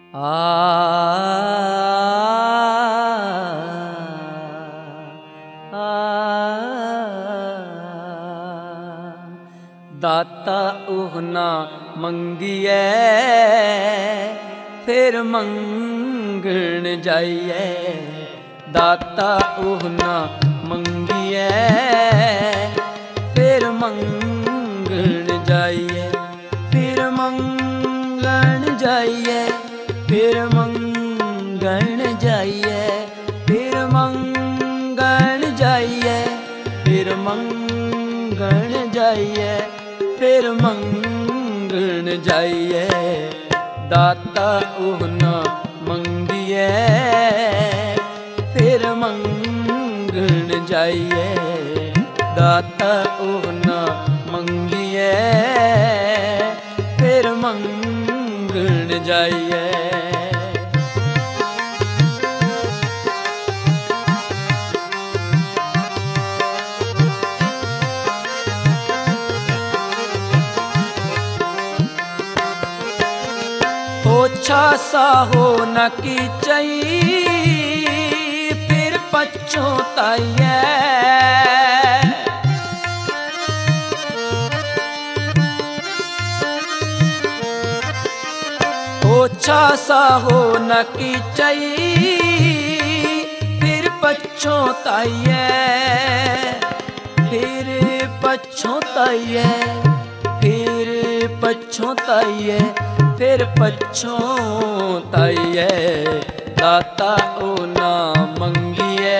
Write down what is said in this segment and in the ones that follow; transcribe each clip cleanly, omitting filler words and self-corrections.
दाता ओह ना मंगिए फिर मंगण जाइए। दाता ओह ना मंगिए फिर मंगण जाइए। फिर मंगण जाइए, फिर मंगण जाइए, फिर मंगण जाइए, फिर मंगण जाइए, फिर मंगण जाइए। दाता ओह ना मंगिए फिर मंगण जाइए। दाता ओह ना मंगिए फिर मंगण जाइए। ओछा सा हो न कीचई फिर पछोताइए। ओछा सा हो न कीचई फिर पछोताइए। फिर पछोताइए, फिर पछोताइए, फिर पछोताइए। दाता ओह ना मंगिए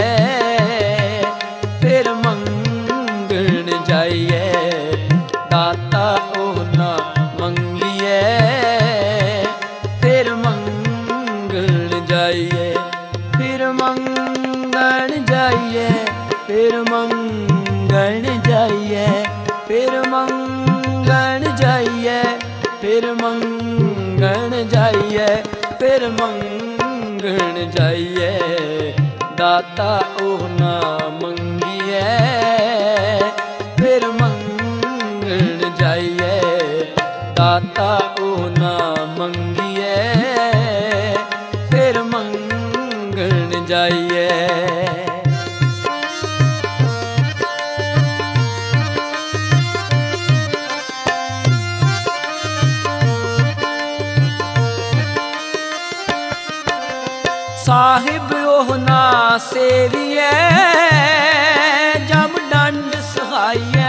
फिर मंगण जाइए। दाता ओह ना मंगिए फिर मंगण जाइए। फिर मंगण जाइए, फिर मंगण जाइए, फिर मंगण जाइए, फिर मंगण जाइए, फिर मंगण जाइए। दाता ओह ना मंगिए फिर मंगण जाइए। दाता ओह ना मंगिए फिर मंगण जाइए। साहिब ओह ना सेविए जम डंड सहाइए।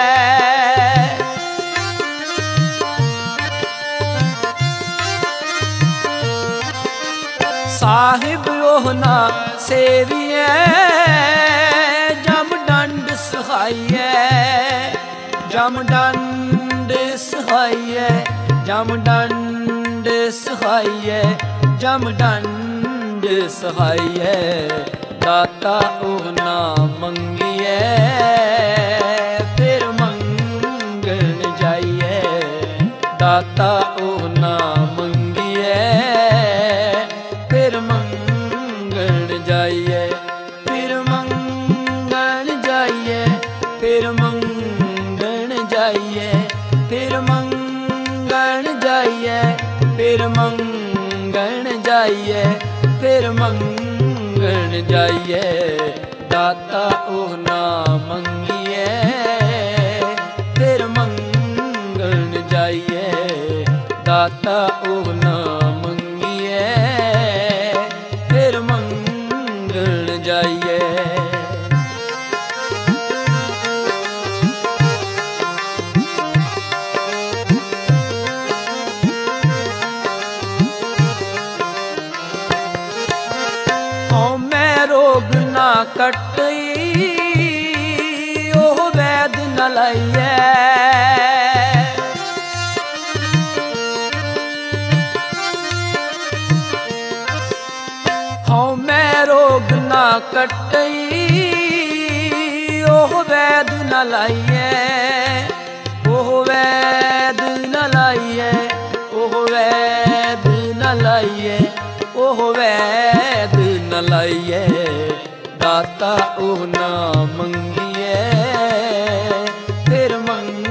साहिब ओह ना सेविए जम डंड सहाइए। जम डंड सहाइए, जम डंड सहाइए, जम डंड सहाइए। दाता ओह ना मंगिए फिर मंगण जाइए। दाता ओह ना मंगिए फिर मंगण जाइए। फिर मंगण जाइए, फिर मंगण जाइए, फिर मंगण जाइए, फिर मंगण जाइए, फिर मंगण जाइए। दाता ओह ना मंगिए फिर मंगण जाइए। दाता ओह ना मंगिए फिर मंगण जाइए। रोग ना कटई ओह वैद न लाइए। हाँ मैं रोग ना कटई ओह वैद न लाइए। ओह वैद न लाइए, ओह वैद न लाइए, ओह वैद न लाइए। दाता ओह ना मंगिए फिर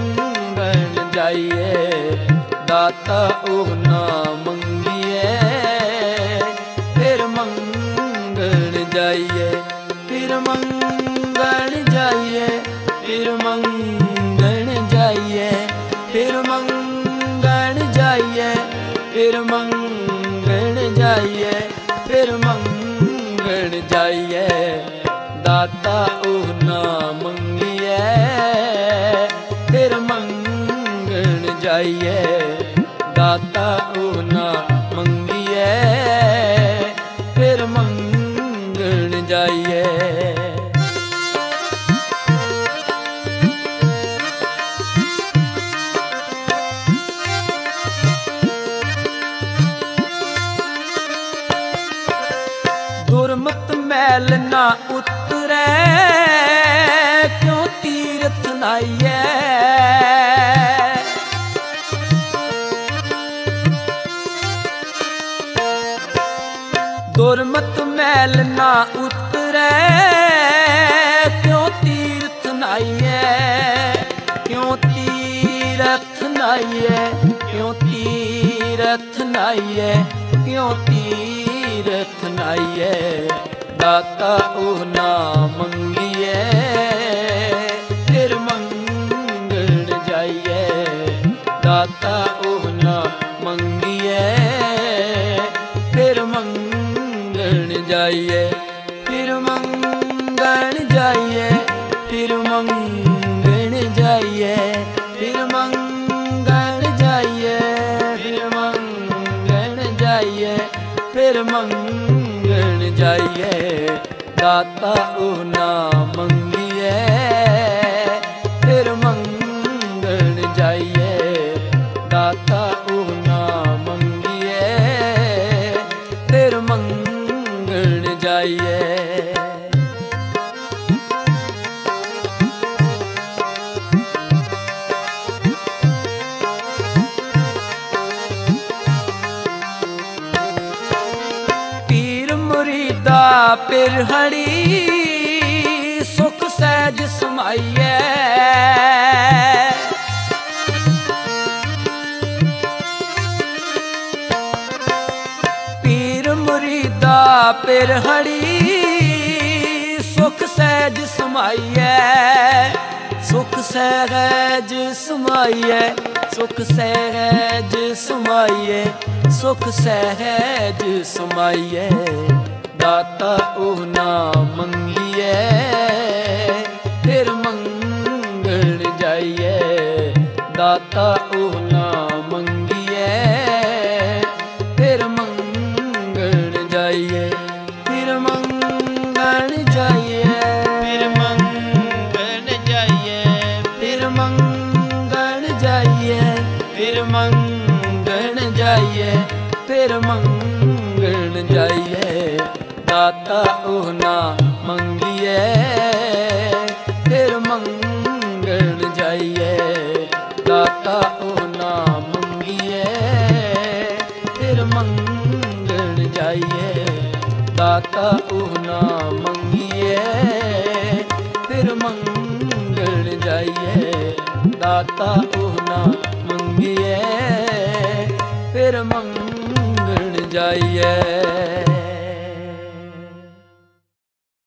मंगण जाइए। दाता ओह ना मंगिए फिर मंगण जाइए, फिर मंगण जाइए, फिर मंगण जाइए, फिर मंगण जाइए। दाता ओह ना मंगिए, फिर मंगण जाइए। दाता ओह ना मंगिए, फिर मंगण जाइए। दुर्मत मैल ना उतरे, क्यों तीरथ नाइए। दुर्मत मैल ना उतरे, क्यों तीरथ नाइए। क्यों तीरथ नाइए, क्यों तीरथ नाइए, क्यों तीरथ नाइए। दाता ओह ना मंगिए, फिर मंगण जाइए। दाता ओह ना मंगिए, फिर मंगण जाइए। फिर मंगण जाइए, फिर मंगण जाइए, फिर मंगण जाइए, फिर मंगण जाइए, फिर मंगण जाइए। दाता ओह ना मंगिए, फिर मंगण जाइए। दाता ओह ना मंगिए, फिर मंगण जाइए। पीर मुरीदा पिरहड़ी, सुख सहज समाइए। पीर मुरीदा पिरहड़ी, सुख सहज समाइए। सुख सहज समाइए, सुख सहज समाइए, सुख सहज समाइए। दाता ओह ना मंगिए, फिर मंगण जाइए। दाता ओह ना मंगिए, फिर मंगण जाइए। फिर मंगण जाइए, फिर मंगण जाइए, फिर मंगण जाइए, फिर मंगण जाइए, फिर मंगण जाइए। दाता ओह ना मंगिए, फिर मंगण जाइए। दाता ओह ना मंगिए, फिर मंगण जाइए। दाता ओह ना मंगिए, फिर मंगण जाइए। दाता ओह ना मंगिए, फिर मंगण जाइए।